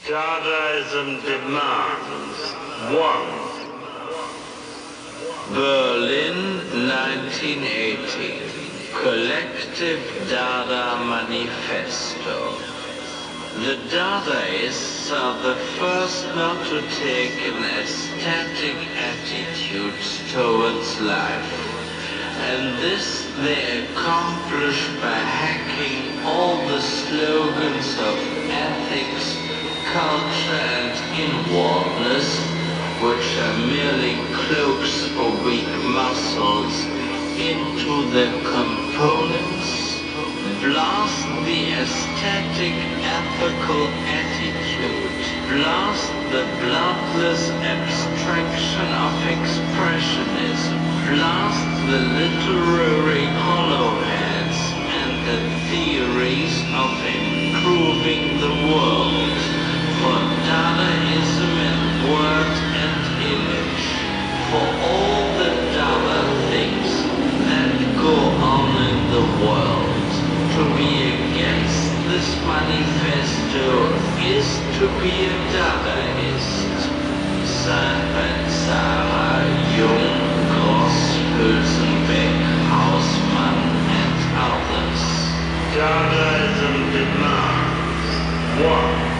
Dadaism demands 1. Berlin, 1980. Collective Dada Manifesto. The Dadaists are the first not to take an aesthetic attitude towards life. And this they accomplish by hacking all the slogans of ethics, culture and inwardness, which are merely cloaks for weak muscles, into their components. Blast the aesthetic, ethical attitude. Blast the bloodless abstraction of expressionism. Blast the literary hollowheads and the theories of improving the world. For Dadaism in word and image. For all the Dada things that go on in the world. To be against this manifesto is to be a Dadaist. Seibert, Sarah, Jung, Gross, Hülsenbeck, Hausmann, and others. Dadaism demands 1.